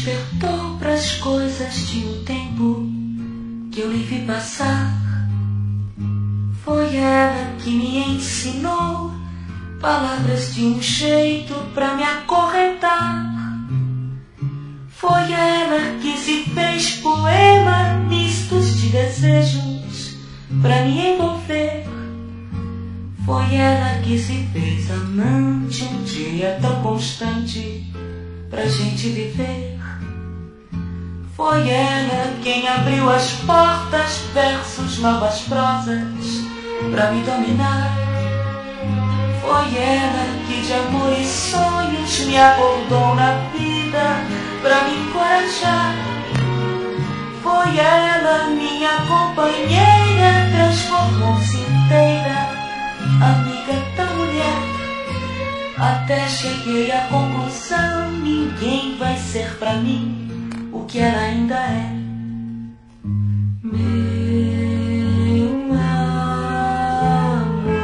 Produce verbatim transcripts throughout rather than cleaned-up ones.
despertou pras coisas de um tempo que eu lhe vi passar. Foi ela que me ensinou palavras de um jeito pra me acorrentar. Foi ela que se fez poema mistos de desejos pra me envolver. Foi ela que se fez amante um dia tão constante pra gente viver. Foi ela quem abriu as portas, versos, novas prosas pra me dominar. Foi ela que de amor e sonhos me acordou na vida pra me encorajar. Foi ela, minha companheira, transformou-se inteira, amiga da mulher. Até cheguei à conclusão, ninguém vai ser pra mim o que ela ainda é. Meu amor,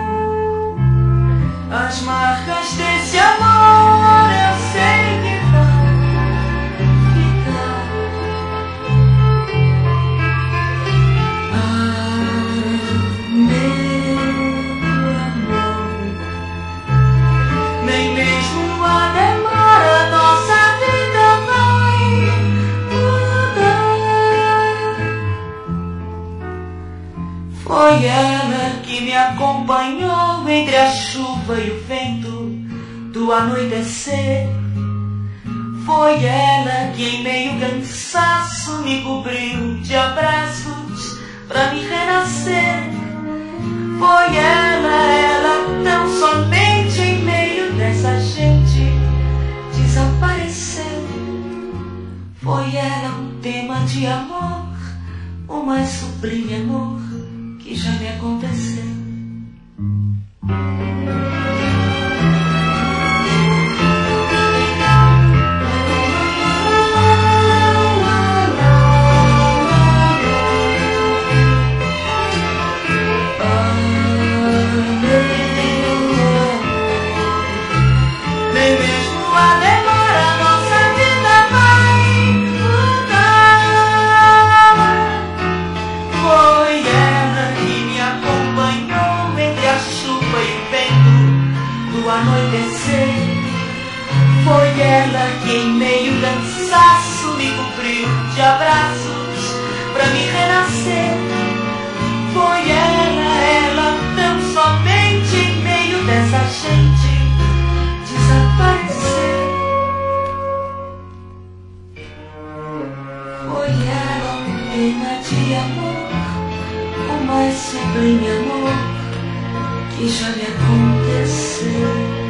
as marcas desse amor eu sei que vão ficar. Ah, meu amor, nem mesmo a demora nossa vida vai mudar. Foi ela que me acompanhou entre a chuva e o vento do anoitecer. Foi ela que em meio cansaço me cobriu de abraços pra me renascer. Foi ela, ela tão somente em meio dessa gente desapareceu. Foi ela um tema de amor, o mais sublime amor que já me aconteceu. Nem mesmo a demora nossa vida vai mudar. Foi ela que me acompanhou entre a chuva e o vento do anoitecer. Foi ela que em meio cansaço me cobriu de abraços pra me renascer. Foi ela, ela tão somente em meio dessa gente desapareceu. Foi ela um tema de amor, o mais sublime amor que já me aconteceu.